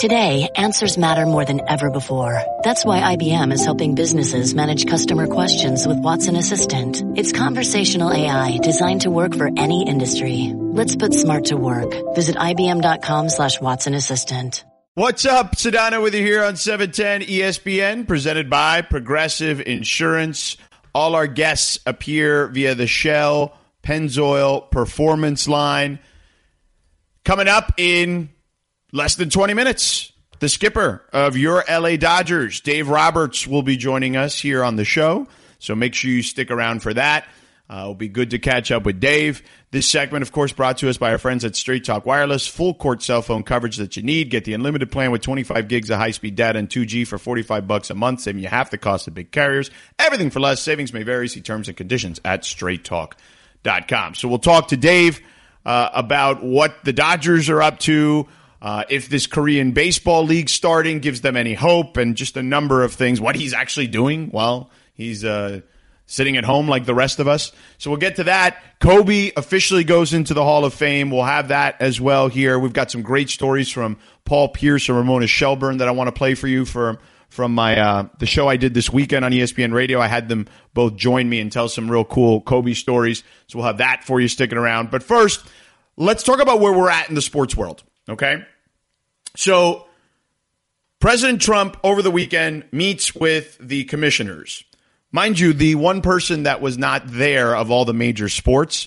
Today, answers matter more than ever before. That's why IBM is helping businesses manage customer questions with Watson Assistant. It's conversational AI designed to work for any industry. Let's put smart to work. Visit IBM.com/Watson Assistant. What's up? Sedano with you here on 710 ESPN, presented by Progressive Insurance. All our guests appear via the Shell Pennzoil Performance line. Coming up in less than 20 minutes, the skipper of your LA Dodgers, Dave Roberts, will be joining us here on the show. So make sure you stick around for that. It'll be good to catch up with Dave. This segment, of course, brought to us by our friends at Straight Talk Wireless. Full court cell phone coverage that you need. Get the unlimited plan with 25 gigs of high-speed data and 2G for $45 a month, saving you half the cost of big carriers. Everything for less. Savings may vary. See terms and conditions at straighttalk.com. So we'll talk to Dave about what the Dodgers are up to, if this Korean baseball league starting gives them any hope, and just a number of things, what he's actually doing while he's sitting at home like the rest of us. So we'll get to that. Kobe officially goes into the Hall of Fame. We'll have that as well here. We've got some great stories from Paul Pierce and Ramona Shelburne that I want to play for you from my the show I did this weekend on ESPN Radio. I had them both join me and tell some real cool Kobe stories. So we'll have that for you sticking around. But first, let's talk about where we're at in the sports world, okay? So President Trump over the weekend meets with the commissioners. Mind you, the one person that was not there of all the major sports,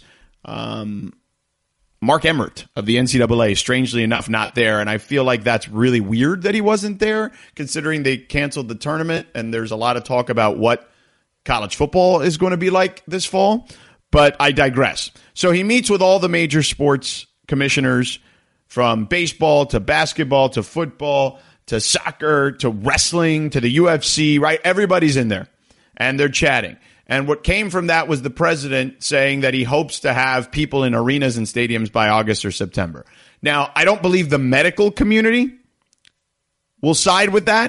Mark Emmert of the NCAA, strangely enough, not there. And I feel like that's really weird that he wasn't there, considering they canceled the tournament. And there's a lot of talk about what college football is going to be like this fall. But I digress. So he meets with all the major sports commissioners, from baseball to basketball to football to soccer to wrestling to the UFC, right? Everybody's in there. And they're chatting. And what came from that was the president saying that he hopes to have people in arenas and stadiums by August or September. Now, I don't believe the medical community will side with that.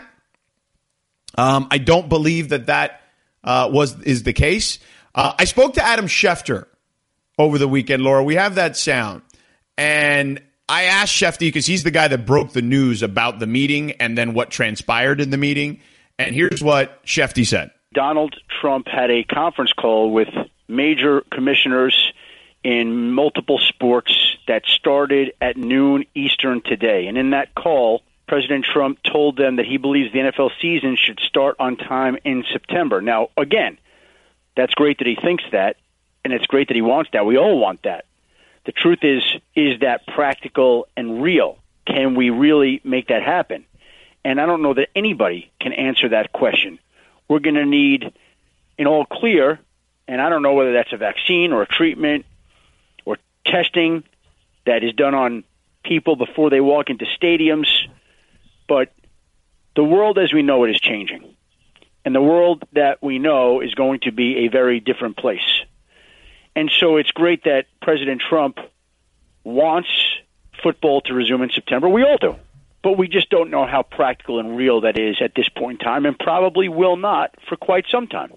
I don't believe that is the case. I spoke to Adam Schefter over the weekend, Laura. We have that sound. And I asked Schefter, because he's the guy that broke the news about the meeting and then what transpired in the meeting. And here's what Schefter said. Donald Trump had a conference call with major commissioners in multiple sports that started at noon Eastern today. And in that call, President Trump told them that he believes the NFL season should start on time in September. Now, again, that's great that he thinks that, and it's great that he wants that. We all want that. The truth is that practical and real? Can we really make that happen? And I don't know that anybody can answer that question. We're going to need an all clear, and I don't know whether that's a vaccine or a treatment or testing that is done on people before they walk into stadiums. But the world as we know it is changing. And the world that we know is going to be a very different place. And so it's great that President Trump wants football to resume in September. We all do. But we just don't know how practical and real that is at this point in time, and probably will not for quite some time.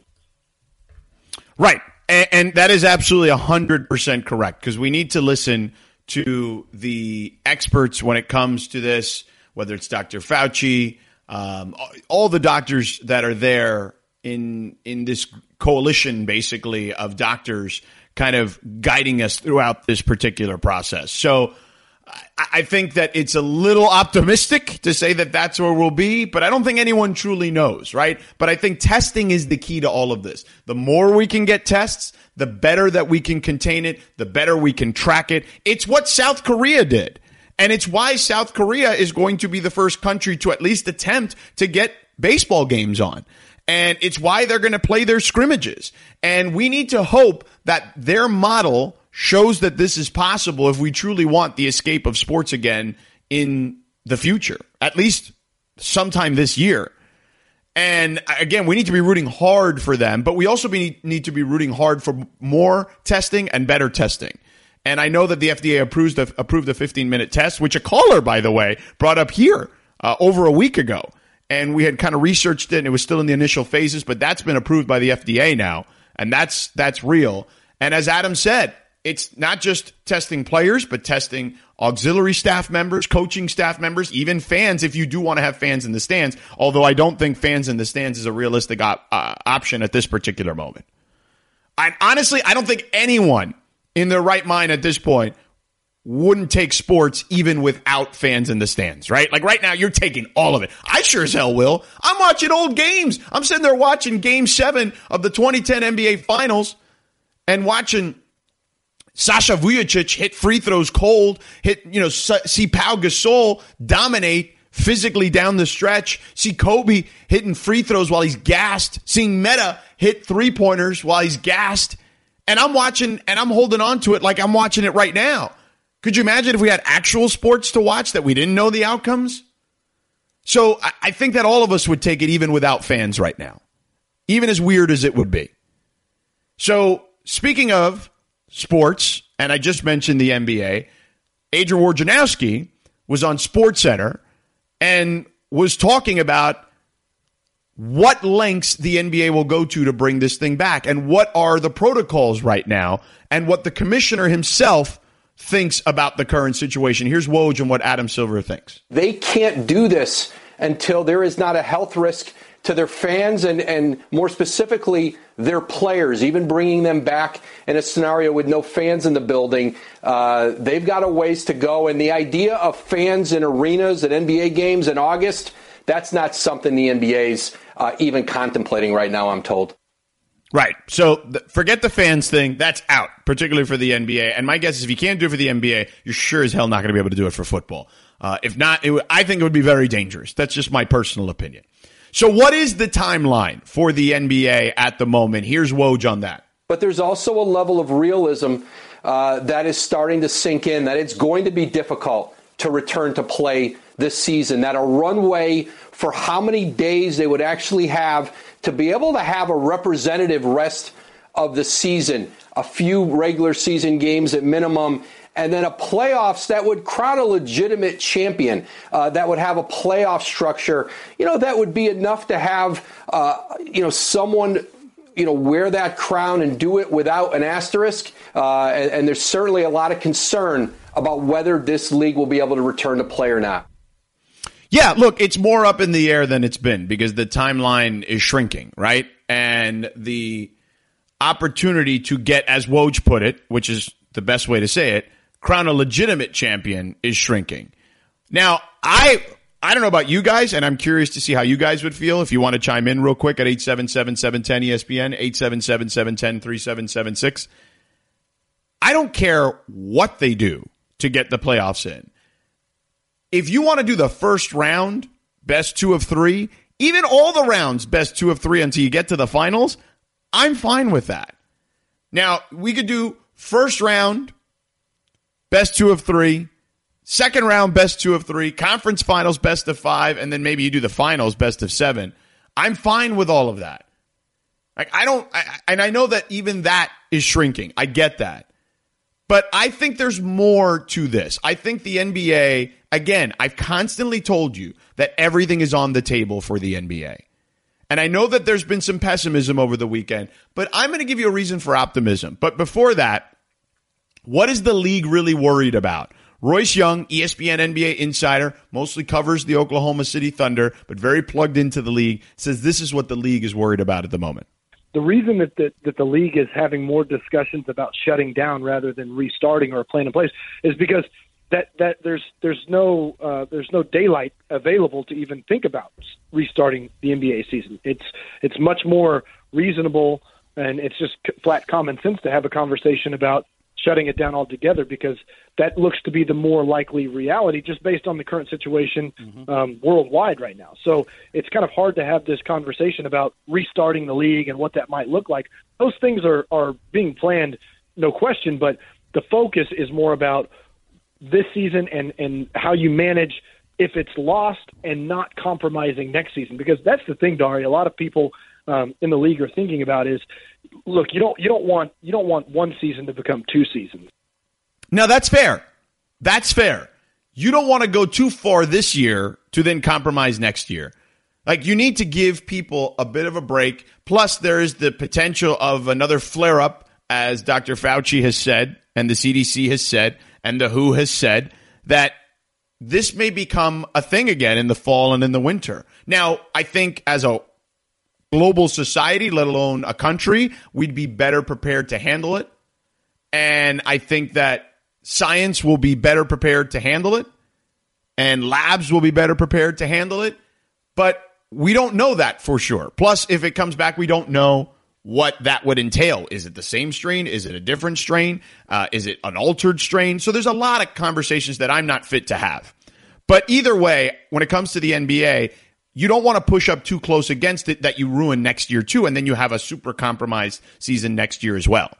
Right. And that is absolutely 100% correct, because we need to listen to the experts when it comes to this, whether it's Dr. Fauci, all the doctors that are there in this coalition, basically, of doctors kind of guiding us throughout this particular process. So I think that it's a little optimistic to say that that's where we'll be, but I don't think anyone truly knows, right? But I think testing is the key to all of this. The more we can get tests, the better that we can contain it, the better we can track it. It's what South Korea did. And it's why South Korea is going to be the first country to at least attempt to get baseball games on. And it's why they're going to play their scrimmages. And we need to hope that their model shows that this is possible if we truly want the escape of sports again in the future, at least sometime this year. And again, we need to be rooting hard for them, but we also need to be rooting hard for more testing and better testing. And I know that the FDA approved the 15-minute test, which a caller, by the way, brought up here over a week ago. And we had kind of researched it, and it was still in the initial phases, but that's been approved by the FDA now, and that's real. And as Adam said, it's not just testing players, but testing auxiliary staff members, coaching staff members, even fans if you do want to have fans in the stands, although I don't think fans in the stands is a realistic option at this particular moment. Honestly, I don't think anyone in their right mind at this point wouldn't take sports even without fans in the stands, right? Like right now, you're taking all of it. I sure as hell will. I'm watching old games. I'm sitting there watching Game 7 of the 2010 NBA Finals and watching Sasha Vujacic hit free throws cold, see Pau Gasol dominate physically down the stretch, see Kobe hitting free throws while he's gassed, seeing Meta hit three-pointers while he's gassed, and I'm watching and I'm holding on to it like I'm watching it right now. Could you imagine if we had actual sports to watch that we didn't know the outcomes? So I think that all of us would take it even without fans right now, even as weird as it would be. So speaking of sports, and I just mentioned the NBA, Adrian Wojnarowski was on SportsCenter and was talking about what lengths the NBA will go to bring this thing back and what are the protocols right now and what the commissioner himself thinks about the current situation. Here's Woj and what Adam Silver thinks. They can't do this until there is not a health risk to their fans and more specifically their players, even bringing them back in a scenario with no fans in the building. They've got a ways to go. And the idea of fans in arenas at NBA games in August, that's not something the NBA's even contemplating right now, I'm told. Right. So forget the fans thing. That's out, particularly for the NBA. And my guess is if you can't do it for the NBA, you're sure as hell not going to be able to do it for football. If not, I think it would be very dangerous. That's just my personal opinion. So what is the timeline for the NBA at the moment? Here's Woj on that. But there's also a level of realism that is starting to sink in, that it's going to be difficult to return to play this season, that a runway for how many days they would actually have to be able to have a representative rest of the season, a few regular season games at minimum, and then a playoffs that would crown a legitimate champion, that would have a playoff structure, that would be enough to have, someone, wear that crown and do it without an asterisk. And there's certainly a lot of concern about whether this league will be able to return to play or not. Yeah, look, it's more up in the air than it's been because the timeline is shrinking, right? And the opportunity to get, as Woj put it, which is the best way to say it, crown a legitimate champion is shrinking. Now, I don't know about you guys, and I'm curious to see how you guys would feel if you want to chime in real quick at 877-710-ESPN, 877-710-3776. I don't care what they do to get the playoffs in. If you want to do the first round, best 2 of 3, even all the rounds, best 2 of 3 until you get to the finals, I'm fine with that. Now, we could do first round, best 2 of 3, second round, best 2 of 3, conference finals, best of 5, and then maybe you do the finals, best of 7. I'm fine with all of that. Like I know that even that is shrinking. I get that. But I think there's more to this. I think the NBA, again, I've constantly told you that everything is on the table for the NBA. And I know that there's been some pessimism over the weekend, but I'm going to give you a reason for optimism. But before that, what is the league really worried about? Royce Young, ESPN NBA insider, mostly covers the Oklahoma City Thunder, but very plugged into the league, says this is what the league is worried about at the moment. The reason that the league is having more discussions about shutting down rather than restarting or a plan in place is because that there's no daylight available to even think about restarting the NBA season. It's much more reasonable, and it's just flat common sense to have a conversation about shutting it down altogether, because that looks to be the more likely reality just based on the current situation worldwide right now. So it's kind of hard to have this conversation about restarting the league and what that might look like. Those things are being planned, no question, but the focus is more about this season and how you manage if it's lost and not compromising next season. Because that's the thing, Dari, a lot of people in the league are thinking about is, look, you don't want one season to become 2 seasons. No, that's fair. That's fair. You don't want to go too far this year to then compromise next year. Like, you need to give people a bit of a break. Plus, there is the potential of another flare-up as Dr. Fauci has said, and the CDC has said, and the WHO has said, that this may become a thing again in the fall and in the winter. Now, I think as a global society, let alone a country, we'd be better prepared to handle it. And I think that science will be better prepared to handle it, and labs will be better prepared to handle it. But we don't know that for sure. Plus, if it comes back, we don't know what that would entail. Is it the same strain? Is it a different strain? Is it an altered strain? So there's a lot of conversations that I'm not fit to have. But either way, when it comes to the NBA, you don't want to push up too close against it that you ruin next year too, and then you have a super compromised season next year as well.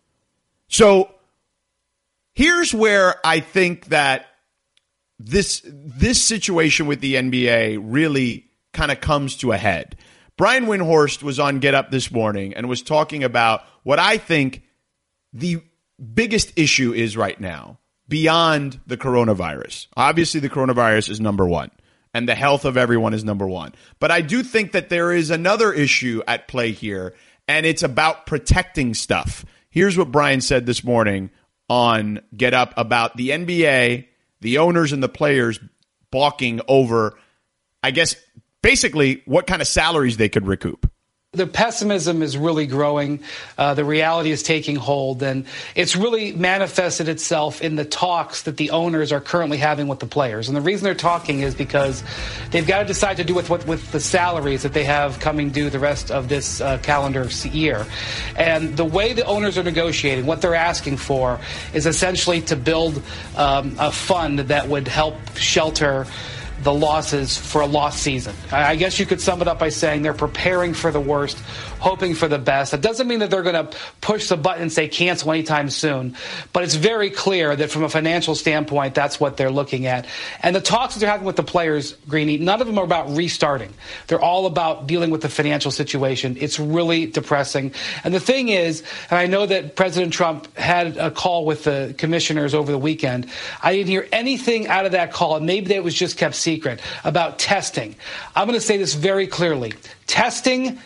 So here's where I think that this situation with the NBA really kind of comes to a head. Brian Windhorst was on Get Up this morning and was talking about what I think the biggest issue is right now beyond the coronavirus. Obviously, the coronavirus is number one, and the health of everyone is number one. But I do think that there is another issue at play here, and it's about protecting stuff. Here's what Brian said this morning on Get Up about the NBA, the owners and the players balking over, I guess, basically what kind of salaries they could recoup. The pessimism is really growing. The reality is taking hold, and it's really manifested itself in the talks that the owners are currently having with the players. And the reason they're talking is because they've got to decide to do with the salaries that they have coming due the rest of this calendar year. And the way the owners are negotiating, what they're asking for is essentially to build a fund that would help shelter the losses for a lost season. I guess you could sum it up by saying they're preparing for the worst, hoping for the best. That doesn't mean that they're going to push the button and say cancel anytime soon, but it's very clear that from a financial standpoint, that's what they're looking at. And the talks that they're having with the players, Greeny, none of them are about restarting. They're all about dealing with the financial situation. It's really depressing. And the thing is, and I know that President Trump had a call with the commissioners over the weekend. I didn't hear anything out of that call, and maybe that was just kept secret, about testing. I'm going to say this very clearly. Testing.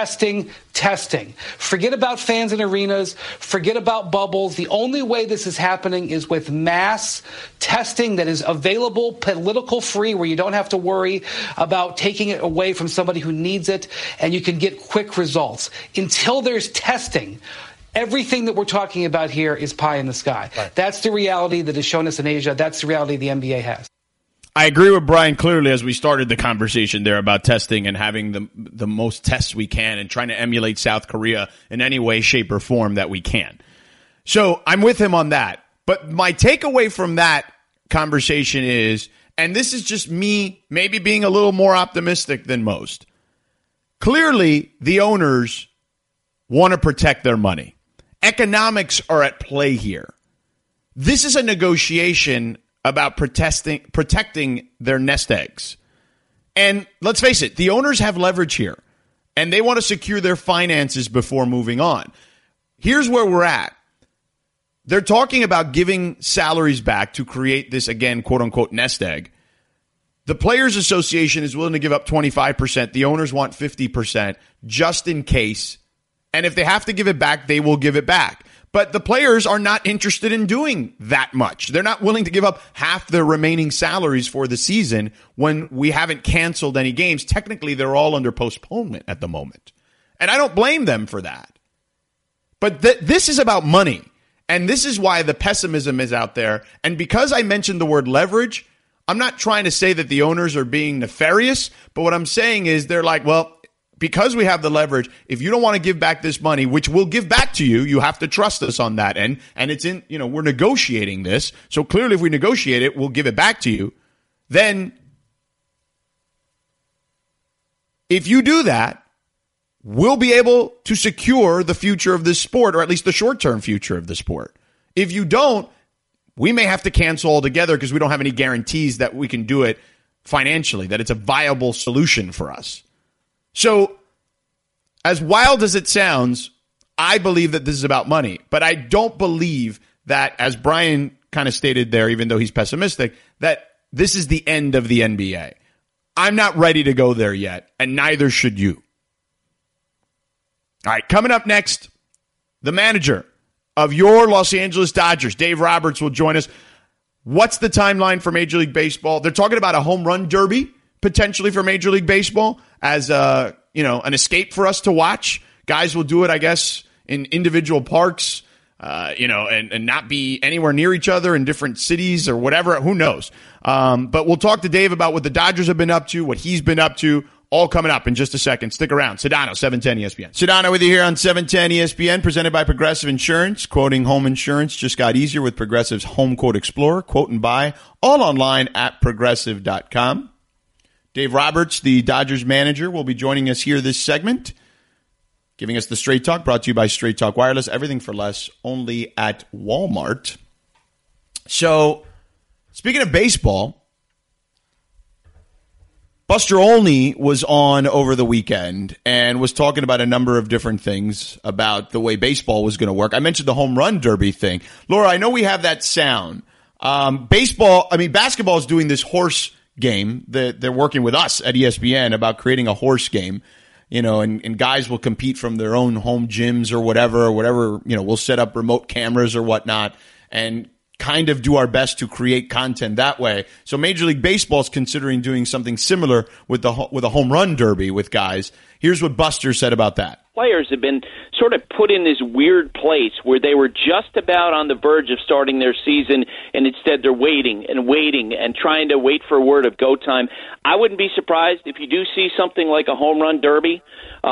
Forget about fans in arenas. Forget about bubbles. The only way this is happening is with mass testing that is available, political free, where you don't have to worry about taking it away from somebody who needs it, and you can get quick results. Until there's testing, everything that we're talking about here is pie in the sky. Right. That's the reality that is shown us in Asia. That's the reality the NBA has. I agree with Brian clearly as we started the conversation there about testing and having the most tests we can and trying to emulate South Korea in any way, shape, or form that we can. So I'm with him on that. But my takeaway from that conversation is, and this is just me maybe being a little more optimistic than most, clearly the owners want to protect their money. Economics are at play here. This is a negotiation about protecting their nest eggs. And let's face it, the owners have leverage here, and they want to secure their finances before moving on. Here's where we're at. They're talking about giving salaries back to create this, again, quote-unquote, nest egg. The Players Association is willing to give up 25%. The owners want 50% just in case. And if they have to give it back, they will give it back. But the players are not interested in doing that much. They're not willing to give up half their remaining salaries for the season when we haven't canceled any games. Technically, they're all under postponement at the moment. And I don't blame them for that. But this is about money. And this is why the pessimism is out there. And because I mentioned the word leverage, I'm not trying to say that the owners are being nefarious. But what I'm saying is they're like, well, because we have the leverage, if you don't want to give back this money, which we'll give back to you, you have to trust us on that end. And it's in, we're negotiating this. So clearly if we negotiate it, we'll give it back to you. Then if you do that, we'll be able to secure the future of this sport, or at least the short-term future of the sport. If you don't, we may have to cancel altogether because we don't have any guarantees that we can do it financially, that it's a viable solution for us. So, as wild as it sounds, I believe that this is about money. But I don't believe that, as Brian kind of stated there, even though he's pessimistic, that this is the end of the NBA. I'm not ready to go there yet, and neither should you. All right, coming up next, the manager of your Los Angeles Dodgers. Dave Roberts will join us. What's the timeline for Major League Baseball? They're talking about a home run derby potentially for Major League Baseball as an escape for us to watch. Guys will do it, I guess, in individual parks, and not be anywhere near each other in different cities or whatever. Who knows? But we'll talk to Dave about what the Dodgers have been up to, what he's been up to, all coming up in just a second. Stick around. Sedano, 710 ESPN. Sedano with you here on 710 ESPN, presented by Progressive Insurance. Quoting home insurance just got easier with Progressive's Home Quote Explorer. Quote and buy all online at progressive.com. Dave Roberts, the Dodgers manager, will be joining us here this segment, giving us the Straight Talk, brought to you by Straight Talk Wireless. Everything for less, only at Walmart. So, speaking of baseball, Buster Olney was on over the weekend and was talking about a number of different things about the way baseball was going to work. I mentioned the home run derby thing. Laura, I know we have that sound. Basketball is doing this horse game. They're working with us at ESPN about creating a horse game, and guys will compete from their own home gyms or whatever, we'll set up remote cameras or whatnot and kind of do our best to create content that way. So Major League Baseball is considering doing something similar with a home run derby with guys. Here's what Buster said about that. Players have been sort of put in this weird place where they were just about on the verge of starting their season, and instead they're waiting and trying to wait for a word of go time. I wouldn't be surprised if you do see something like a home run derby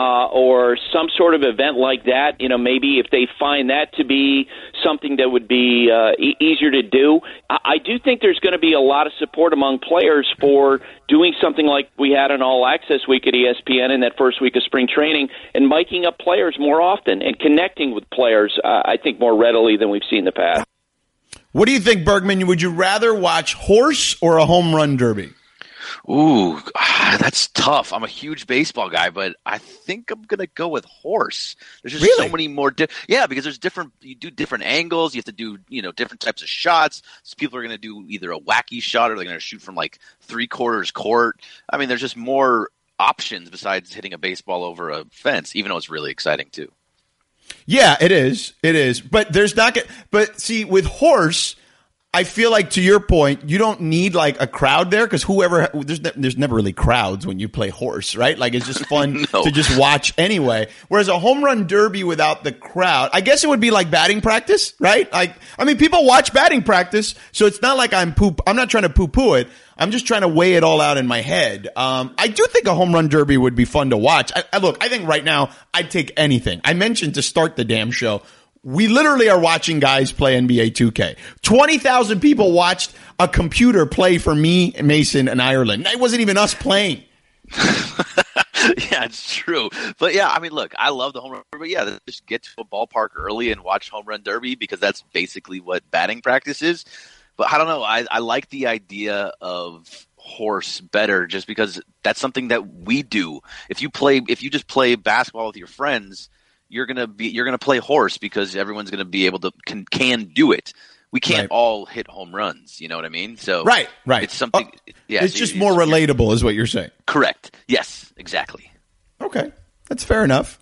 or some sort of event like that. Maybe if they find that to be something that would be easier to do. I do think there's going to be a lot of support among players for doing something like we had an All Access week at ESPN in that first week of spring training and miking up players more often and connecting with players, I think, more readily than we've seen in the past. What do you think, Bergman? Would you rather watch horse or a home run derby? Ooh, that's tough. I'm a huge baseball guy, but I think I'm going to go with horse. There's just so many more. Because there's you do different angles. You have to do, different types of shots. So people are going to do either a wacky shot or they're going to shoot from like 3/4 court. I mean, there's just more options besides hitting a baseball over a fence, even though it's really exciting too. Yeah, it is. But see, with horse, I feel like, to your point, you don't need like a crowd there because there's never really crowds when you play horse, right? Like it's just fun to just watch anyway. Whereas a home run derby without the crowd, I guess it would be like batting practice, right? People watch batting practice, so it's not like I'm not trying to poo-poo it. I'm just trying to weigh it all out in my head. I do think a home run derby would be fun to watch. I think right now I'd take anything. I mentioned to start the damn show, we literally are watching guys play NBA 2K. 20,000 people watched a computer play for me, Mason, and Ireland. It wasn't even us playing. Yeah, it's true. But yeah, look, I love the home run derby. Yeah, just get to a ballpark early and watch home run derby because that's basically what batting practice is. But I don't know. I like the idea of horse better just because that's something that we do. If you just play basketball with your friends, you're gonna play horse because everyone's gonna be able to can do it. We can't all hit home runs. You know what I mean? So right. It's something. It's just more relatable, is what you're saying. Correct. Yes. Exactly. Okay, that's fair enough.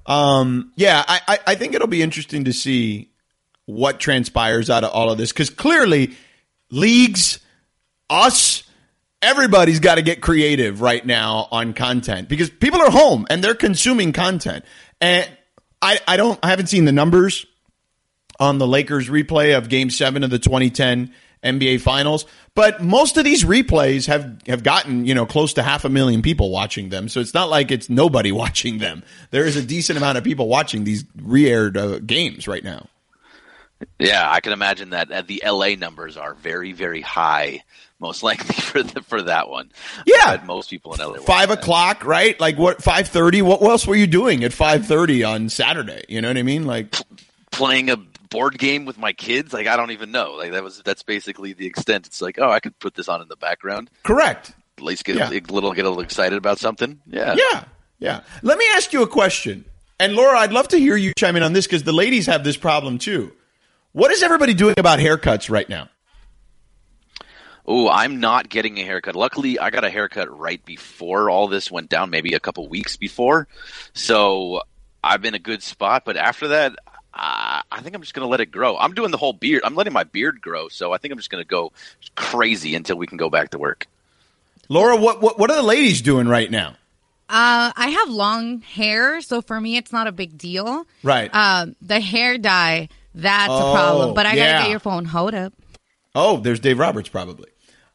I think it'll be interesting to see what transpires out of all of this because clearly, leagues, us, everybody's got to get creative right now on content because people are home and they're consuming content. And I haven't seen the numbers on the Lakers replay of Game 7 of the 2010 NBA Finals, but most of these replays have gotten, close to 500,000 people watching them. So it's not like it's nobody watching them. There is a decent amount of people watching these re-aired games right now. Yeah, I can imagine that the LA numbers are very, very high, most likely for that one. Yeah, most people in LA. 5 o'clock, right? Like what? 5:30. What else were you doing at 5:30 on Saturday? You know what I mean? Like playing a board game with my kids. Like I don't even know. Like that's basically the extent. It's like, I could put this on in the background. Correct. At least get a little excited about something. Yeah. Yeah. Let me ask you a question, and Laura, I'd love to hear you chime in on this because the ladies have this problem too. What is everybody doing about haircuts right now? Oh, I'm not getting a haircut. Luckily, I got a haircut right before all this went down, maybe a couple weeks before. So I'm in a good spot. But after that, I think I'm just going to let it grow. I'm doing the whole beard. I'm letting my beard grow, so I think I'm just going to go crazy until we can go back to work. Laura, what are the ladies doing right now? I have long hair, so for me, it's not a big deal. Right. The hair dye, that's a problem. But I got to get your phone. Hold up. Oh, there's Dave Roberts probably.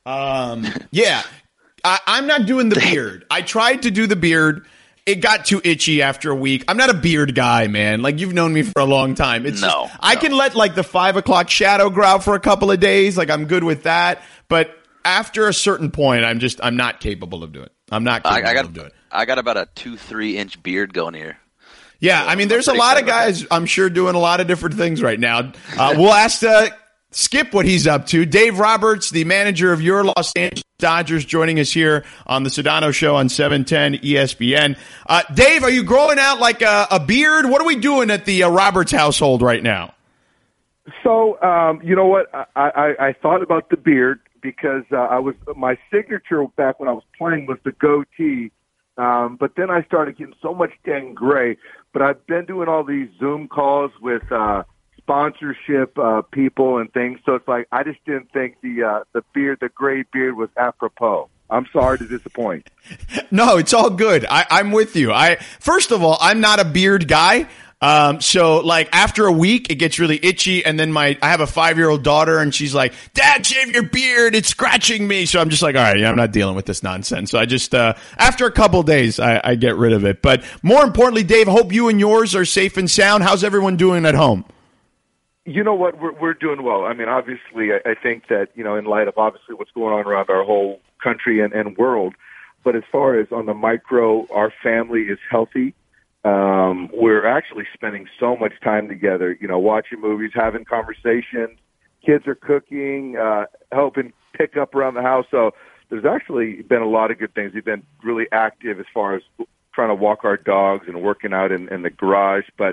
Yeah. I'm not doing the beard. I tried to do the beard. It got too itchy after a week. I'm not a beard guy, man. Like, you've known me for a long time. I can let, like, the 5 o'clock shadow grow out for a couple of days. Like, I'm good with that. But after a certain point, I'm not capable of doing it. I'm not capable of doing it. I got about a 2-3 inch beard going here. Yeah, I mean, there's a lot of guys, I'm sure, doing a lot of different things right now. We'll ask Skip what he's up to. Dave Roberts, the manager of your Los Angeles Dodgers, joining us here on the Sedano Show on 710 ESPN. Dave, are you growing out like a beard? What are we doing at the Roberts household right now? So, you know what? I thought about the beard because my signature back when I was playing was the goatee. But then I started getting so much dang gray. But I've been doing all these Zoom calls with sponsorship people and things. So it's like I just didn't think the beard, the gray beard, was apropos. I'm sorry to disappoint. No, it's all good. I'm with you. First of all, I'm not a beard guy. So like after a week, it gets really itchy. And then I have a 5-year-old daughter and she's like, Dad, shave your beard. It's scratching me. So I'm just like, all right, I'm not dealing with this nonsense. So I just, after a couple days, I get rid of it. But more importantly, Dave, hope you and yours are safe and sound. How's everyone doing at home? You know what? We're doing well. I mean, obviously, I think that, in light of obviously what's going on around our whole country and world, but as far as on the micro, our family is healthy. We're actually spending so much time together, watching movies, having conversations. Kids are cooking, helping pick up around the house. So there's actually been a lot of good things. We've been really active as far as trying to walk our dogs and working out in the garage. But,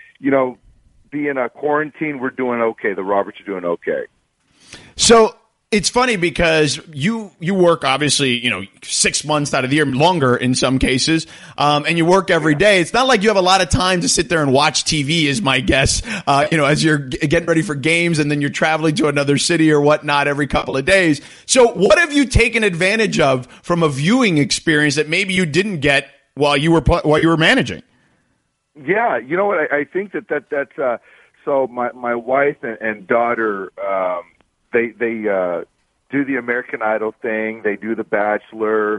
being a quarantine, we're doing okay. The Roberts are doing okay. So it's funny because you work obviously, 6 months out of the year, longer in some cases, and you work every day. It's not like you have a lot of time to sit there and watch TV, is my guess, as you're getting ready for games and then you're traveling to another city or whatnot every couple of days. So what have you taken advantage of from a viewing experience that maybe you didn't get while you were managing? Yeah, you know what? I think that's so my wife and daughter, they do the American Idol thing. They do The Bachelor.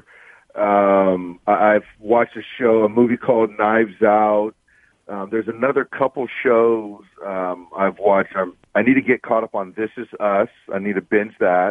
I've watched a movie called Knives Out. There's another couple shows I've watched. I need to get caught up on This Is Us. I need to binge that.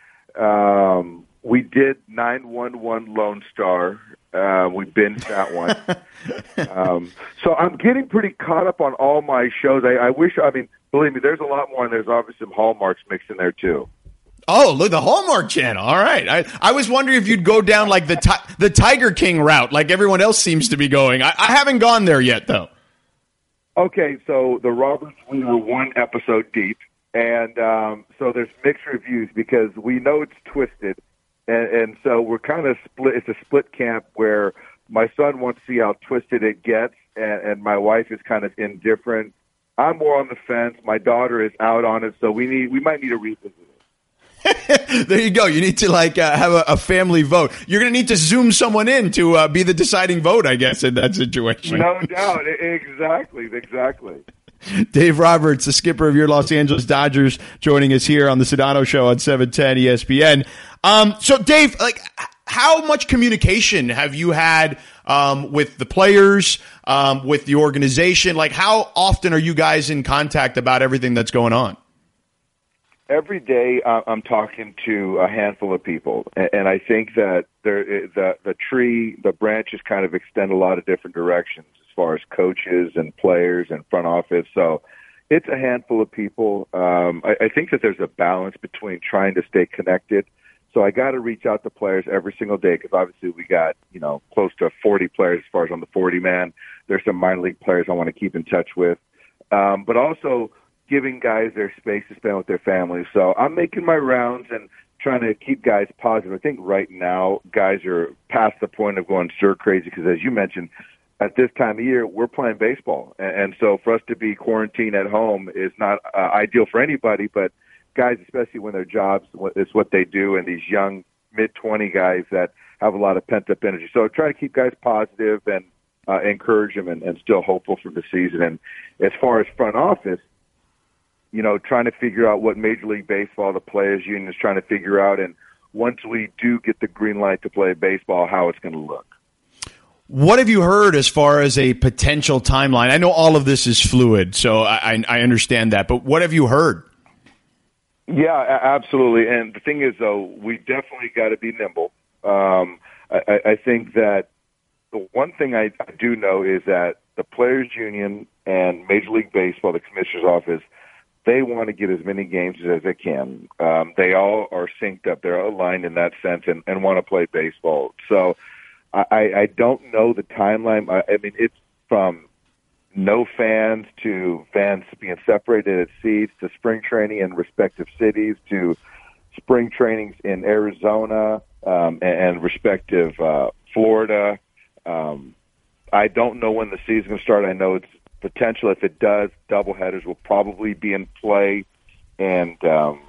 We did 911 Lone Star. We binged that one. So I'm getting pretty caught up on all my shows. I wish, believe me, there's a lot more, and there's obviously some Hallmarks mixed in there too. Oh, look, the Hallmark Channel. All right. I was wondering if you'd go down like the Tiger King route like everyone else seems to be going. I haven't gone there yet, though. Okay, so the Roberts, we were one episode deep, and so there's mixed reviews because we know it's twisted. And so we're kind of split. It's a split camp where my son wants to see how twisted it gets, and my wife is kind of indifferent. I'm more on the fence. My daughter is out on it, so we might need to revisit it. There you go. You need to have a family vote. You're going to need to Zoom someone in to be the deciding vote, I guess, in that situation. No doubt. Exactly. Dave Roberts, the skipper of your Los Angeles Dodgers, joining us here on the Sedano Show on 710 ESPN. So, Dave, how much communication have you had with the players, with the organization? How often are you guys in contact about everything that's going on? Every day I'm talking to a handful of people, and I think that the branches kind of extend a lot of different directions as far as coaches and players and front office. So it's a handful of people. I think that there's a balance between trying to stay connected. So I got to reach out to players every single day because obviously we got, close to 40 players as far as on the 40-man. There's some minor league players I want to keep in touch with. But also giving guys their space to spend with their families. So I'm making my rounds and trying to keep guys positive. I think right now guys are past the point of going stir crazy because, as you mentioned, at this time of year, we're playing baseball. And so for us to be quarantined at home is not ideal for anybody, but guys, especially when their jobs, it's what they do, and these young mid-20 guys that have a lot of pent-up energy. So try to keep guys positive and encourage them and still hopeful for the season. And as far as front office, you know, trying to figure out what Major League Baseball, the Players Union, is trying to figure out, and once we do get the green light to play baseball, how it's going to look. What have you heard as far as a potential timeline? I know all of this is fluid, so I understand that, but what have you heard? Yeah, absolutely. And the thing is, though, we definitely got to be nimble. I think that the one thing I do know is that the Players Union and Major League Baseball, the Commissioner's Office, they want to get as many games as they can. They all are synced up. They're aligned in that sense and want to play baseball. So I don't know the timeline. I mean, it's from no fans to fans being separated at seats to spring training in respective cities to spring trainings in Arizona and respective Florida. I don't know when the season will start. I know it's potential. If it does, doubleheaders will probably be in play. And,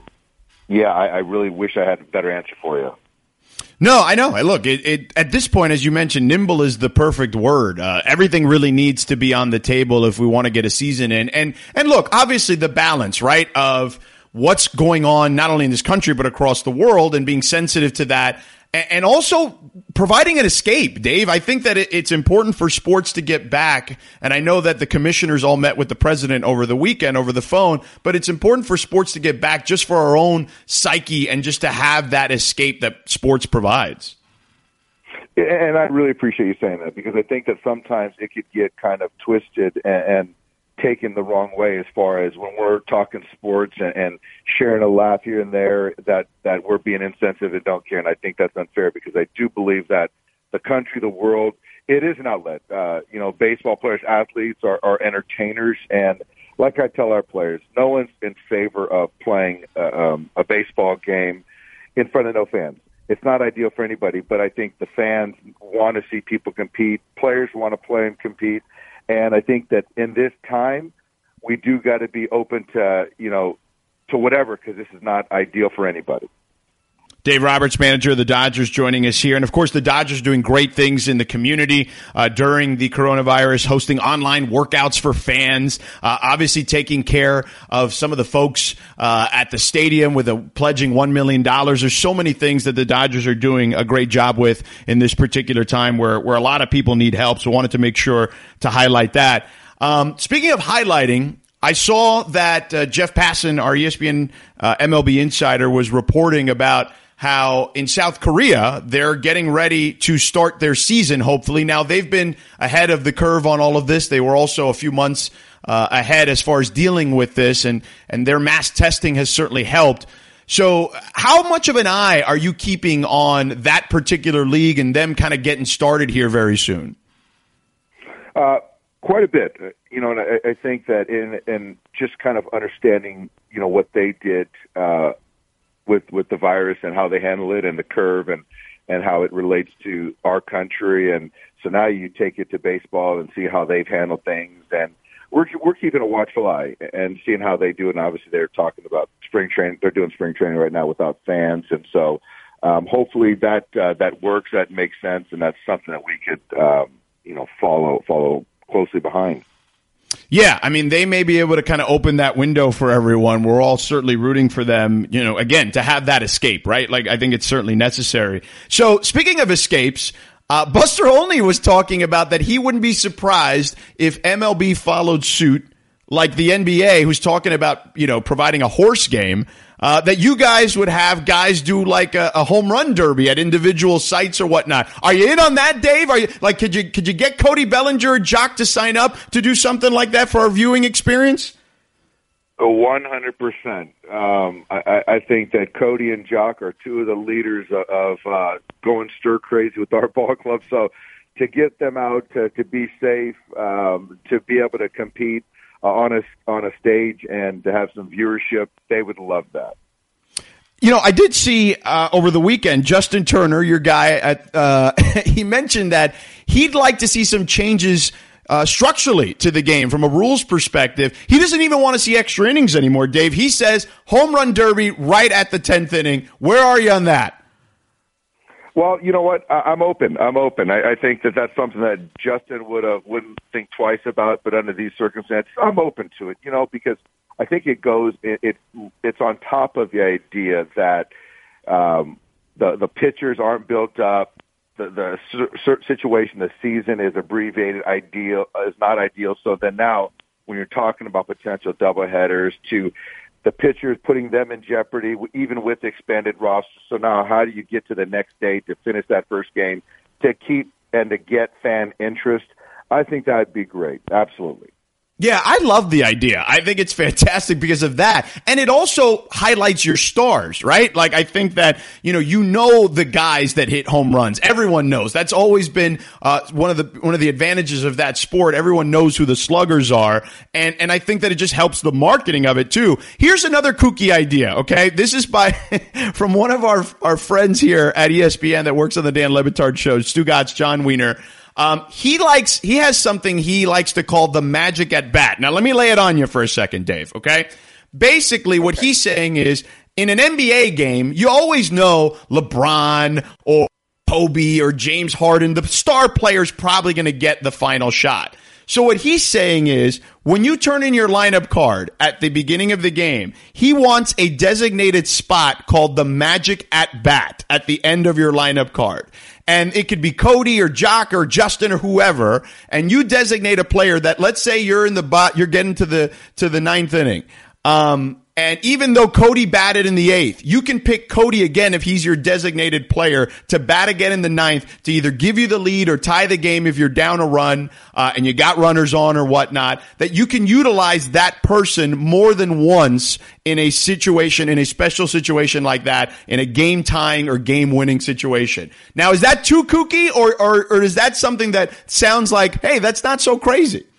I really wish I had a better answer for you. No, I know. Look, at this point, as you mentioned, nimble is the perfect word. Everything really needs to be on the table if we want to get a season in. And look, obviously the balance, right, of what's going on not only in this country but across the world and being sensitive to that. And also providing an escape, Dave. I think that it's important for sports to get back. And I know that the commissioners all met with the president over the weekend over the phone, but it's important for sports to get back just for our own psyche and just to have that escape that sports provides. And I really appreciate you saying that, because I think that sometimes it could get kind of twisted and taken the wrong way as far as when we're talking sports and sharing a laugh here and there that we're being insensitive and don't care. And I think that's unfair, because I do believe that the country, the world, it is an outlet. Baseball players, athletes are entertainers. And like I tell our players, no one's in favor of playing a baseball game in front of no fans. It's not ideal for anybody, but I think the fans want to see people compete. Players want to play and compete. And I think that in this time, we do got to be open to, to whatever, because this is not ideal for anybody. Dave Roberts, manager of the Dodgers, joining us here. And, of course, the Dodgers doing great things in the community during the coronavirus, hosting online workouts for fans, obviously taking care of some of the folks at the stadium with pledging $1 million. There's so many things that the Dodgers are doing a great job with in this particular time where a lot of people need help. So I wanted to make sure to highlight that. Speaking of highlighting, I saw that Jeff Passan, our ESPN MLB insider, was reporting about how in South Korea, they're getting ready to start their season, hopefully. Now, they've been ahead of the curve on all of this. They were also a few months ahead as far as dealing with this, and their mass testing has certainly helped. So how much of an eye are you keeping on that particular league and them kind of getting started here very soon? Quite a bit. And I think that in just kind of understanding, what they did with the virus and how they handle it and the curve and how it relates to our country. And so now you take it to baseball and see how they've handled things. And we're keeping a watchful eye and seeing how they do it. And obviously they're talking about spring training. They're doing spring training right now without fans. And so hopefully that works, that makes sense. And that's something that we could, follow closely behind. Yeah, I mean, they may be able to kind of open that window for everyone. We're all certainly rooting for them, again, to have that escape, right? Like, I think it's certainly necessary. So, speaking of escapes, Buster Olney was talking about that he wouldn't be surprised if MLB followed suit, like the NBA, who's talking about, providing a horse game, that you guys would have guys do like a home run derby at individual sites or whatnot. Are you in on that, Dave? Are you like, could you get Cody Bellinger or Jock to sign up to do something like that for our viewing experience? 100%. I think that Cody and Jock are two of the leaders of going stir crazy with our ball club. So to get them out to be safe, to be able to compete on a stage and to have some viewership, they would love that. I did see over the weekend, Justin Turner, your guy, he mentioned that he'd like to see some changes structurally to the game from a rules perspective. He doesn't even want to see extra innings anymore, Dave. He says home run derby right at the 10th inning. Where are you on that? Well, you know what? I'm open. I think that that's something that Justin wouldn't think twice about, but under these circumstances, I'm open to it, because I think it's on top of the idea that the pitchers aren't built up, the situation, the season is abbreviated, is not ideal. So then now when you're talking about potential doubleheaders to the pitchers, putting them in jeopardy, even with expanded rosters. So now how do you get to the next day to finish that first game, to keep and to get fan interest? I think that would be great. Absolutely. Yeah, I love the idea. I think it's fantastic because of that. And it also highlights your stars, right? Like, I think that, the guys that hit home runs. Everyone knows. That's always been one of the advantages of that sport. Everyone knows who the sluggers are. And I think that it just helps the marketing of it, too. Here's another kooky idea, okay? This is from one of our friends here at ESPN that works on the Dan Le Batard show, Stugatz, John Wiener. He has something he likes to call the magic at bat. Now, let me lay it on you for a second, Dave, okay? Basically, what he's saying is, in an NBA game, you always know LeBron or Kobe or James Harden, the star player's probably going to get the final shot. So what he's saying is, when you turn in your lineup card at the beginning of the game, he wants a designated spot called the magic at bat at the end of your lineup card. And it could be Cody or Jock or Justin or whoever, and you designate a player that, let's say you're you're getting to the ninth inning. And even though Cody batted in the eighth, you can pick Cody again if he's your designated player to bat again in the ninth to either give you the lead or tie the game if you're down a run and you got runners on or whatnot, that you can utilize that person more than once in a situation, in a special situation like that, in a game tying or game winning situation. Now, is that too kooky or is that something that sounds like, hey, that's not so crazy?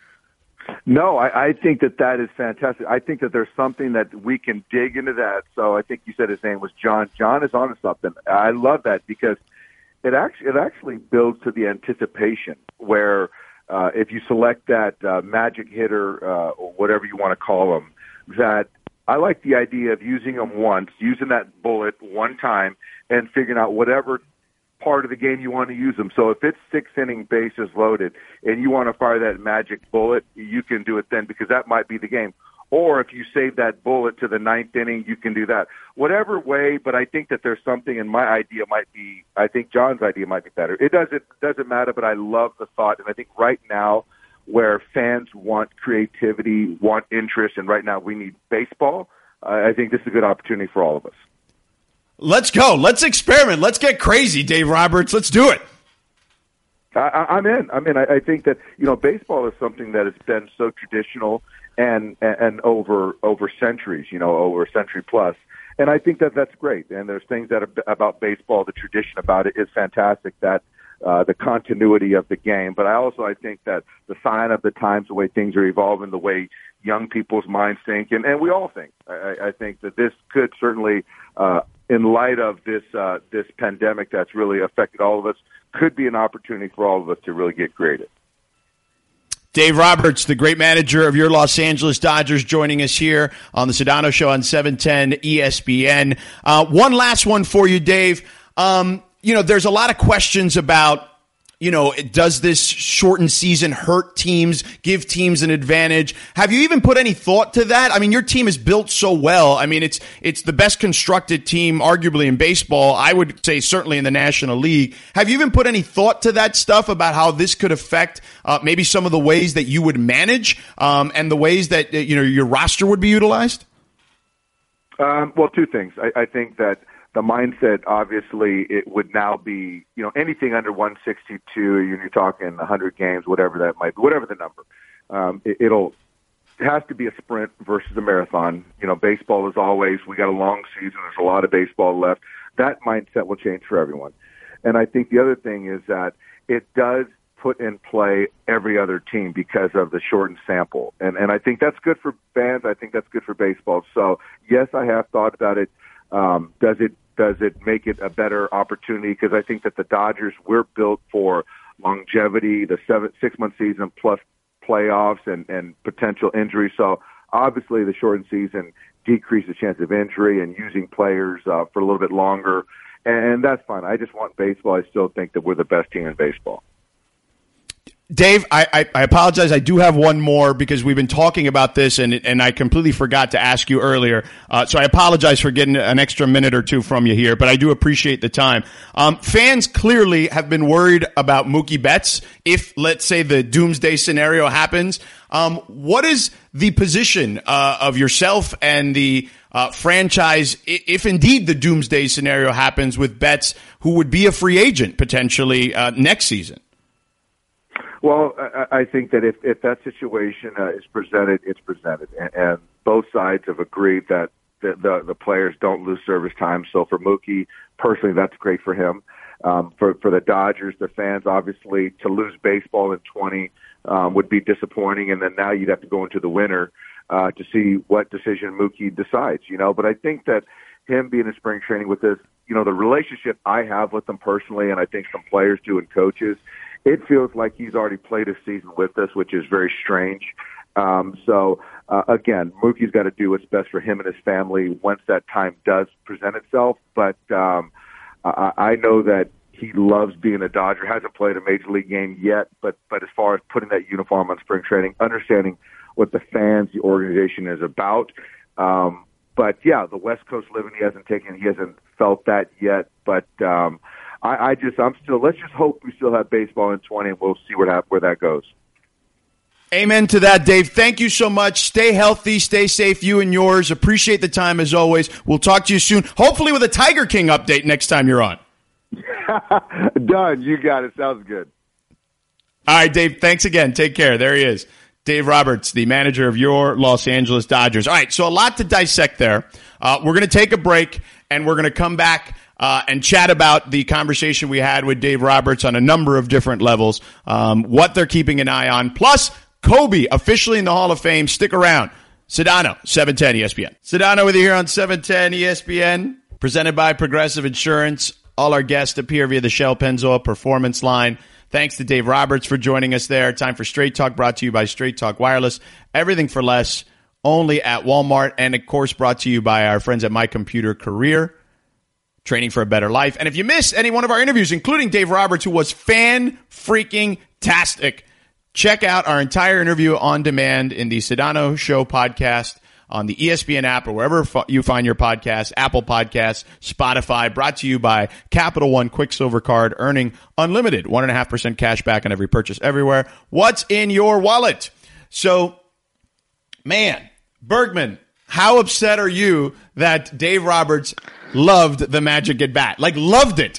No, I think that is fantastic. I think that there's something that we can dig into that. So I think you said his name was John. John is onto something. I love that because it actually builds to the anticipation where if you select that magic hitter or whatever you want to call him, that I like the idea of using them once, using that bullet one time, and figuring out whatever part of the game you want to use them. So if it's 6 inning bases loaded and you want to fire that magic bullet, you can do it then because that might be the game. Or if you save that bullet to the 9th inning, you can do that. Whatever way, but I think that there's something, and my idea might be, I think John's idea might be better. It doesn't matter, but I love the thought, and I think right now where fans want creativity, want interest, and right now we need baseball, I think this is a good opportunity for all of us. Let's go. Let's experiment. Let's get crazy, Dave Roberts. Let's do it. I'm in. I think that, baseball is something that has been so traditional and over centuries, over a century plus. And I think that that's great. And there's things that are about baseball, the tradition about it is fantastic, that the continuity of the game. But I think that the sign of the times, the way things are evolving, the way young people's minds think, and we all think. I think that this could certainly, in light of this pandemic that's really affected all of us, could be an opportunity for all of us to really get creative. Dave Roberts, the great manager of your Los Angeles Dodgers, joining us here on the Sedano Show on 710 ESPN. One last one for you, Dave. There's a lot of questions about, does this shortened season hurt teams, give teams an advantage? Have you even put any thought to that? I mean, your team is built so well. I mean, it's the best constructed team, arguably, in baseball. I would say certainly in the National League. Have you even put any thought to that stuff about how this could affect maybe some of the ways that you would manage and the ways that, your roster would be utilized? Well, two things. I think that the mindset, obviously, it would now be, anything under 162, you're talking 100 games, whatever that might be, whatever the number. It has to be a sprint versus a marathon. Baseball is always, we got a long season, there's a lot of baseball left. That mindset will change for everyone. And I think the other thing is that it does put in play every other team because of the shortened sample. And I think that's good for fans. I think that's good for baseball. So, yes, I have thought about it. Does it make it a better opportunity? Because I think that the Dodgers, we're built for longevity, the 6-month season plus playoffs and potential injury. So obviously the shortened season decreases the chance of injury and using players for a little bit longer. And that's fine. I just want baseball. I still think that we're the best team in baseball. Dave, I apologize. I do have one more because we've been talking about this, and I completely forgot to ask you earlier. So I apologize for getting an extra minute or two from you here, but I do appreciate the time. Fans clearly have been worried about Mookie Betts if, let's say, the doomsday scenario happens. What is the position of yourself and the franchise if indeed the doomsday scenario happens with Betts, who would be a free agent potentially next season? Well, I think that if that situation is presented, it's presented. And both sides have agreed that the players don't lose service time. So for Mookie, personally, that's great for him. For the Dodgers, the fans, obviously, to lose baseball in 20 would be disappointing. And then now you'd have to go into the winter to see what decision Mookie decides, But I think that him being in spring training with this, the relationship I have with him personally, and I think some players do and coaches, it feels like he's already played a season with us, which is very strange. Again, Mookie's got to do what's best for him and his family once that time does present itself. But I know that he loves being a Dodger, hasn't played a major league game yet, but as far as putting that uniform on spring training, understanding what the fans, the organization is about. But yeah, the West Coast living he hasn't felt that yet. But let's just hope we still have baseball in 20 and we'll see where that goes. Amen to that, Dave. Thank you so much. Stay healthy, stay safe, you and yours. Appreciate the time as always. We'll talk to you soon, hopefully with a Tiger King update next time you're on. Done. You got it. Sounds good. All right, Dave. Thanks again. Take care. There he is. Dave Roberts, the manager of your Los Angeles Dodgers. All right, so a lot to dissect there. We're going to take a break, and we're going to come back and chat about the conversation we had with Dave Roberts on a number of different levels, what they're keeping an eye on, plus Kobe officially in the Hall of Fame. Stick around. Sedano, 710 ESPN. Sedano with you here on 710 ESPN, presented by Progressive Insurance. All our guests appear via the Shell Pennzoil Performance Line. Thanks to Dave Roberts for joining us there. Time for Straight Talk, brought to you by Straight Talk Wireless. Everything for less, only at Walmart. And, of course, brought to you by our friends at My Computer Career, training for a better life. And if you miss any one of our interviews, including Dave Roberts, who was fan-freaking-tastic, check out our entire interview on demand in the Sedano Show podcast on the ESPN app or wherever you find your podcasts, Apple Podcasts, Spotify, brought to you by Capital One Quicksilver Card, earning unlimited 1.5% cash back on every purchase everywhere. What's in your wallet? So, man, Bergman, how upset are you that Dave Roberts loved the Magic at bat? Like, loved it.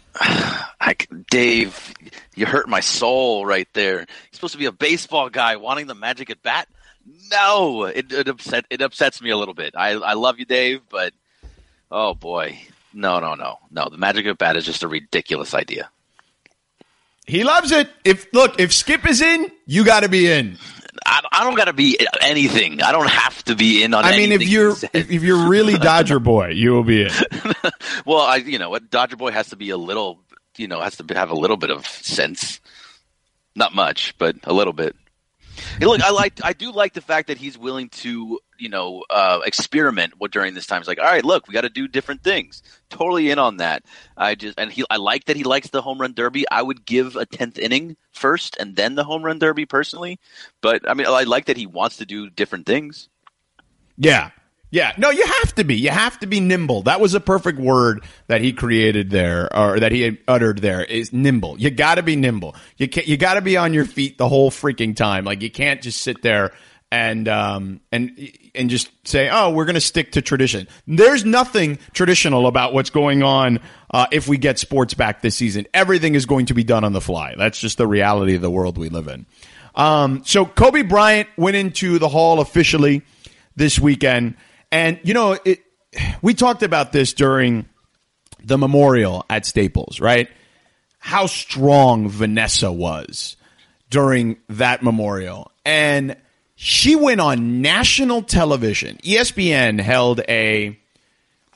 Dave, you hurt my soul right there. You're supposed to be a baseball guy wanting the Magic at bat? No, it upsets me a little bit. I love you, Dave, but oh boy, no. The Magic at bat is just a ridiculous idea. He loves it. If Skip is in, you got to be in. I don't got to be anything. I don't have to be in on anything. If you're really Dodger boy, you will be in. Well, what Dodger boy has to be a little, has to have a little bit of sense. Not much, but a little bit. Hey, look, I do like the fact that he's willing to, experiment during this time. He's like, all right, look, we got to do different things. Totally in on that. I like that he likes the home run derby. I would give a 10th inning first and then the home run derby personally. But I like that he wants to do different things. Yeah. Yeah, no, you have to be. You have to be nimble. That was a perfect word that he created there, or that he uttered there, is nimble. You got to be nimble. You got to be on your feet the whole freaking time. Like, you can't just sit there and just say, "Oh, we're going to stick to tradition." There's nothing traditional about what's going on if we get sports back this season. Everything is going to be done on the fly. That's just the reality of the world we live in. So Kobe Bryant went into the Hall officially this weekend. And, we talked about this during the memorial at Staples, right? How strong Vanessa was during that memorial. And she went on national television. ESPN held a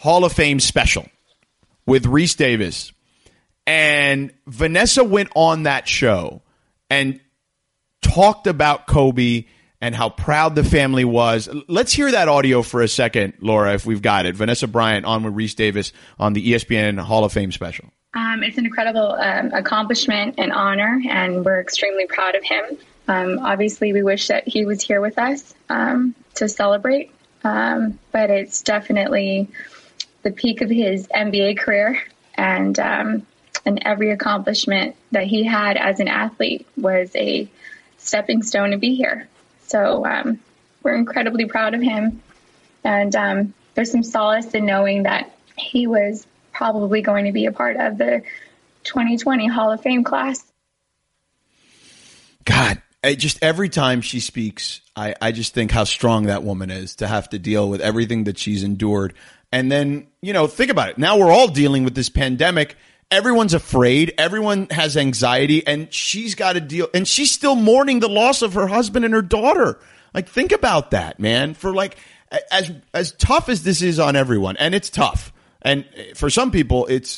Hall of Fame special with Reese Davis. And Vanessa went on that show and talked about Kobe and how proud the family was. Let's hear that audio for a second, Laura, if we've got it. Vanessa Bryant on with Reese Davis on the ESPN Hall of Fame special. It's an incredible accomplishment and honor, and we're extremely proud of him. Obviously, we wish that he was here with us to celebrate, but it's definitely the peak of his NBA career, and every accomplishment that he had as an athlete was a stepping stone to be here. So we're incredibly proud of him, and there's some solace in knowing that he was probably going to be a part of the 2020 Hall of Fame class. God, just every time she speaks, I just think how strong that woman is to have to deal with everything that she's endured. And then, think about it. Now we're all dealing with this pandemic. Everyone's afraid. Everyone has anxiety, and she's got to deal. And she's still mourning the loss of her husband and her daughter. Like, think about that, man. For as tough as this is on everyone, and it's tough. And for some people, it's,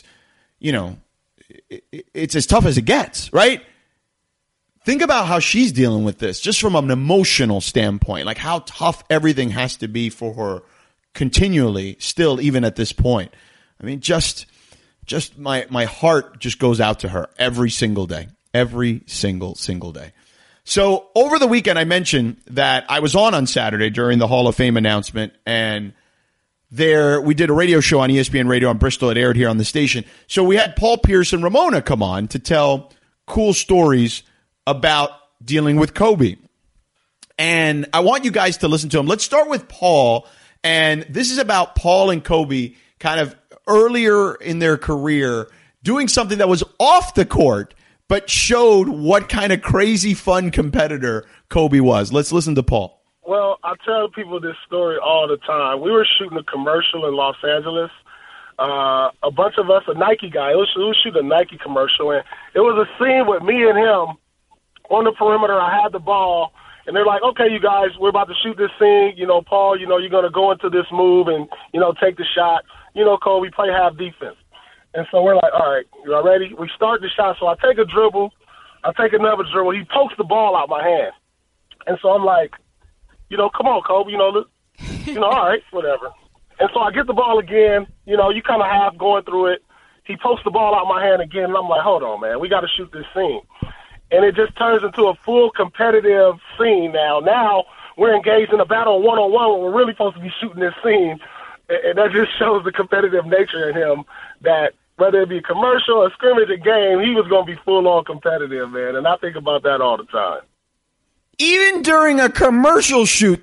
it's as tough as it gets, right? Think about how she's dealing with this, just from an emotional standpoint, like how tough everything has to be for her continually, still, even at this point. I mean, just my heart just goes out to her every single day, every single day. So over the weekend, I mentioned that I was on Saturday during the Hall of Fame announcement, and we did a radio show on ESPN Radio on Bristol. It aired here on the station. So we had Paul Pierce and Ramona come on to tell cool stories about dealing with Kobe. And I want you guys to listen to them. Let's start with Paul. And this is about Paul and Kobe kind of earlier in their career doing something that was off the court, but showed what kind of crazy fun competitor Kobe was. Let's listen to Paul. Well, I tell people this story all the time. We were shooting a commercial in Los Angeles. A bunch of us, a Nike guy, we was shooting a Nike commercial, and it was a scene with me and him on the perimeter. I had the ball, and they're like, okay, you guys, we're about to shoot this scene. Paul, you're going to go into this move and, take the shot. Kobe, play half defense. And so we're like, all right, you all ready? We start the shot. So I take a dribble. I take another dribble. He pokes the ball out my hand. And so I'm like, come on, Kobe, look, all right, whatever. And so I get the ball again, you kind of half going through it. He pokes the ball out my hand again, and I'm like, hold on, man, we got to shoot this scene. And it just turns into a full competitive scene now. Now we're engaged in a battle one-on-one when we're really supposed to be shooting this scene. And that just shows the competitive nature in him, that whether it be a commercial, a scrimmage, a game, he was going to be full-on competitive, man. And I think about that all the time. Even during a commercial shoot,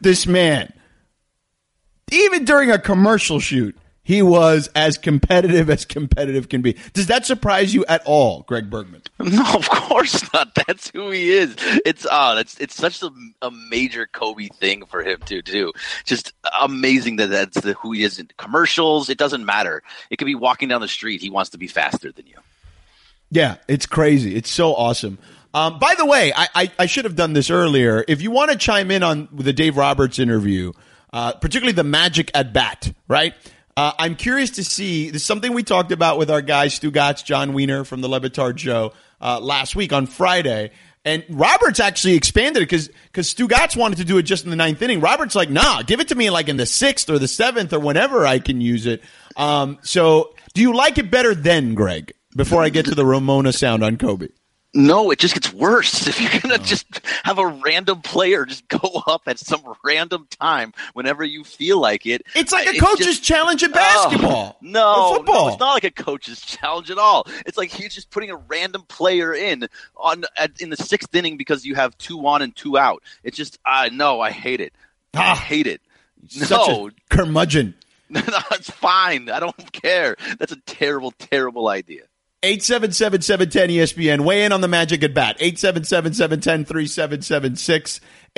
he was as competitive can be. Does that surprise you at all, Greg Bergman? No, of course not. That's who he is. It's such a major Kobe thing for him to do. Just amazing that's who he is in commercials. It doesn't matter. It could be walking down the street. He wants to be faster than you. Yeah, it's crazy. It's so awesome. By the way, I should have done this earlier. If you want to chime in on the Dave Roberts interview, particularly the Magic at Bat, right? I'm curious to see. This is something we talked about with our guys, Stu Gatz, John Wiener from the Le Batard Show last week on Friday. And Roberts actually expanded it because Stu Gatz wanted to do it just in the ninth inning. Roberts like, nah, give it to me like in the sixth or the seventh or whenever I can use it. So do you like it better then, Greg, before I get to the Ramona sound on Kobe? No, it just gets worse. If you're going to just have a random player just go up at some random time whenever you feel like it. It's like a coach's challenge in basketball. No, it's not like a coach's challenge at all. It's like he's just putting a random player in the sixth inning because you have 2 on and 2 out. It's just, no, I hate it. I hate it. Such a curmudgeon. No, it's fine. I don't care. That's a terrible, terrible idea. 877-710-ESPN. Weigh in on the Magic at Bat. 877-710-3776.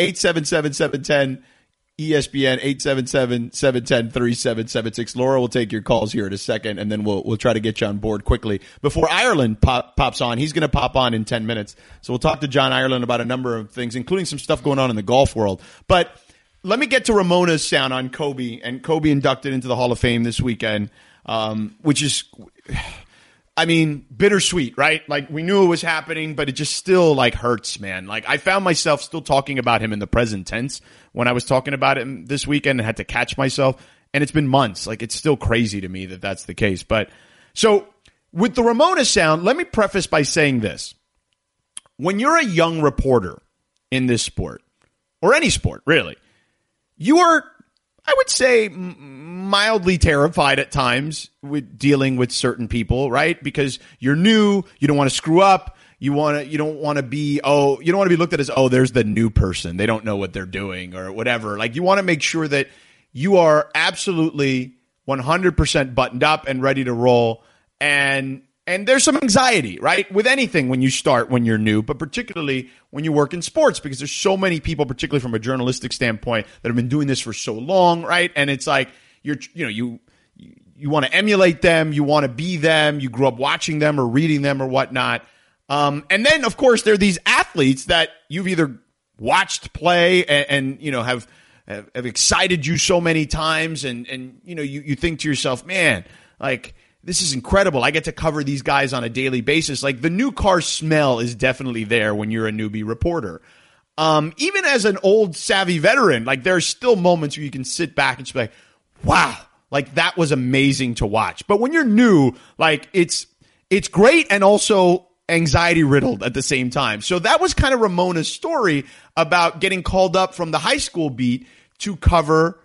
877-710-ESPN. 877-710-3776. Laura will take your calls here in a second, and then we'll try to get you on board quickly. Before Ireland pops on, he's going to pop on in 10 minutes. So we'll talk to John Ireland about a number of things, including some stuff going on in the golf world. But let me get to Ramona's sound on Kobe, and Kobe inducted into the Hall of Fame this weekend, which is, I mean, bittersweet, right? Like, we knew it was happening, but it just still, like, hurts, man. Like, I found myself still talking about him in the present tense when I was talking about him this weekend and had to catch myself, and it's been months. Like, it's still crazy to me that that's the case. But, so, with the Ramona sound, let me preface by saying this. When you're a young reporter in this sport, or any sport, really, you are, I would say, mildly terrified at times with dealing with certain people, right? Because you're new, you don't want to screw up, you don't want to be looked at as, there's the new person, they don't know what they're doing or whatever. Like, you want to make sure that you are absolutely 100% buttoned up and ready to roll. And there's some anxiety, right, with anything when you start, when you're new, but particularly when you work in sports, because there's so many people, particularly from a journalistic standpoint, that have been doing this for so long, right? And it's like you want to emulate them, you want to be them, you grew up watching them or reading them or whatnot. And then, of course, there are these athletes that you've either watched play and have excited you so many times, and you think to yourself, man, like, this is incredible. I get to cover these guys on a daily basis. Like, the new car smell is definitely there when you're a newbie reporter. Even as an old savvy veteran, like, there are still moments where you can sit back and just be like, wow, like, that was amazing to watch. But when you're new, like, it's great and also anxiety riddled at the same time. So that was kind of Ramona's story about getting called up from the high school beat to cover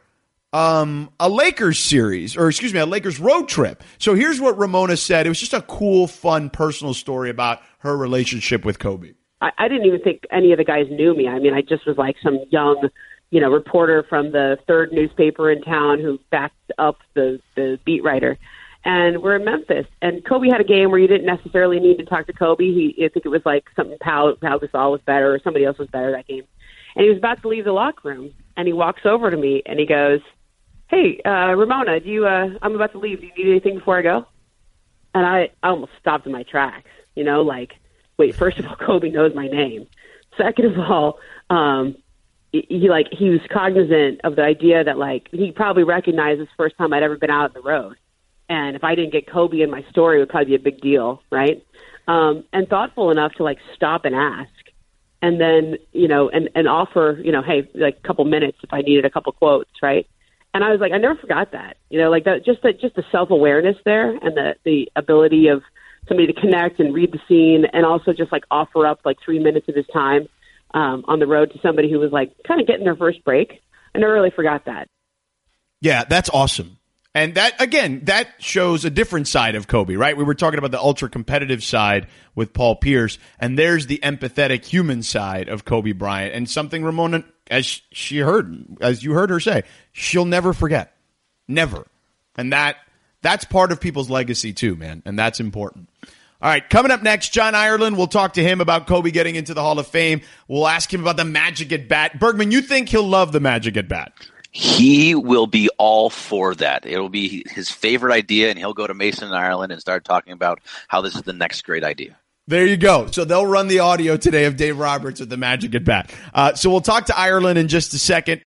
a Lakers series, a Lakers road trip. So here's what Ramona said. It was just a cool, fun, personal story about her relationship with Kobe. I didn't even think any of the guys knew me. I mean, I just was like some young, reporter from the third newspaper in town who backed up the beat writer. And we're in Memphis. And Kobe had a game where you didn't necessarily need to talk to Kobe. I think it was like something Pau Gasol was better or somebody else was better that game. And he was about to leave the locker room. And he walks over to me and he goes, "Hey, Ramona, I'm about to leave. Do you need anything before I go?" And I almost stopped in my tracks, wait, first of all, Kobe knows my name. Second of all, he was cognizant of the idea that, he probably recognized this first time I'd ever been out on the road. And if I didn't get Kobe in my story, it would probably be a big deal, right? And thoughtful enough to, stop and ask. And then, and offer, hey, a couple minutes if I needed a couple quotes, right? And I was like, I never forgot that, that just the self-awareness there and the ability of somebody to connect and read the scene and also just offer up 3 minutes of his time on the road to somebody who was kind of getting their first break. I never really forgot that. Yeah, that's awesome. And that, again, that shows a different side of Kobe, right? We were talking about the ultra-competitive side with Paul Pierce, and there's the empathetic human side of Kobe Bryant. And something Ramona, as you heard her say, she'll never forget. Never. And that's part of people's legacy too, man, and that's important. All right, coming up next, John Ireland. We'll talk to him about Kobe getting into the Hall of Fame. We'll ask him about the Magic at Bat. Bergman, you think he'll love the Magic at Bat? He will be all for that. It'll be his favorite idea, and he'll go to Mason, Ireland, and start talking about how this is the next great idea. There you go. So they'll run the audio today of Dave Roberts with the Magic at Bat. So we'll talk to Ireland in just a second.